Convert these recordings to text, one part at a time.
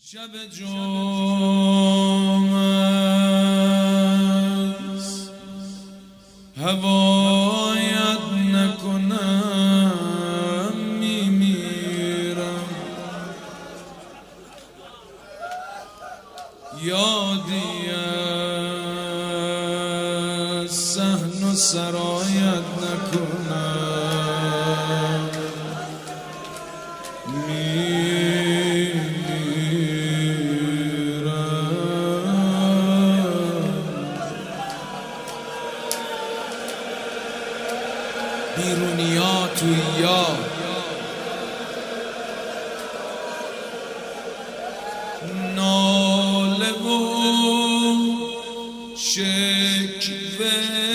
شب جمعه است هوایت نکنم میمیرم، یادی از صحن و سرایت نکنم بیرونیا تویا ناله و شکوه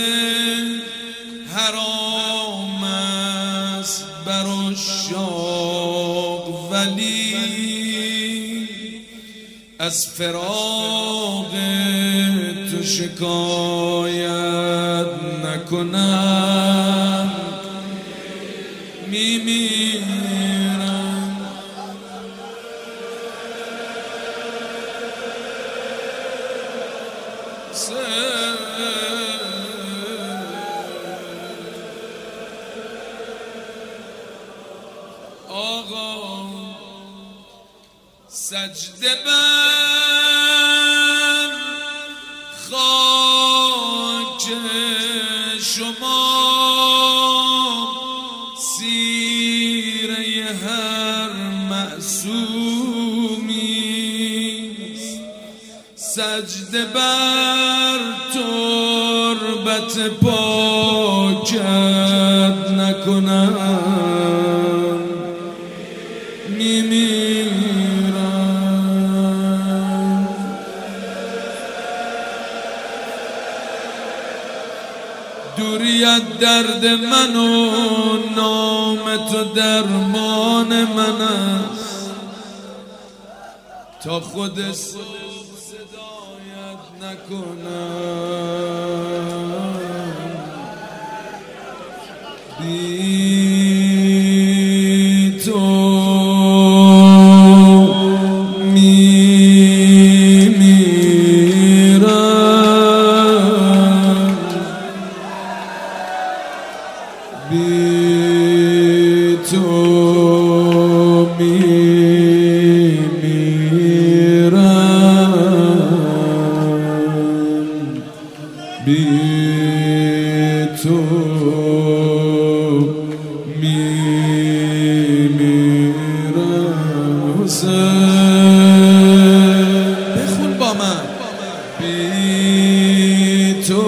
حرام است بر عشاق، ولی از فراق تو شکایت نکنم میمیرم. آقا سجده بر خاک شما، سیره هر معصومی، سجده بر تربت پاکت نکنم میمیرم. دوریت درد من و نام تو درمان من است، تا خود صدایت نکنم بی تو میمیرم، بی تو میمیرم، بی تو میمیرم. حسین بخون با من، بی تو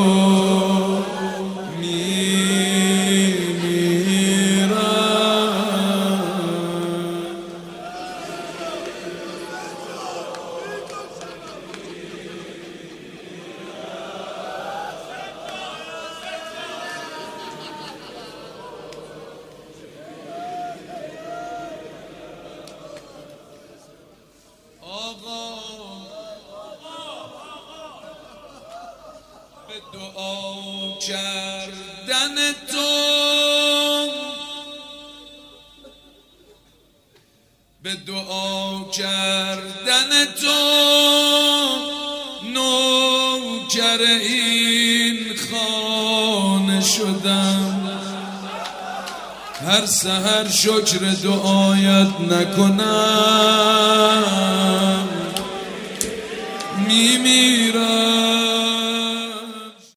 به دعا کردن تو، به دعا کردن تو نوکر این خانه شدم. هر سحر شکر دعایت نکنم میمیرم.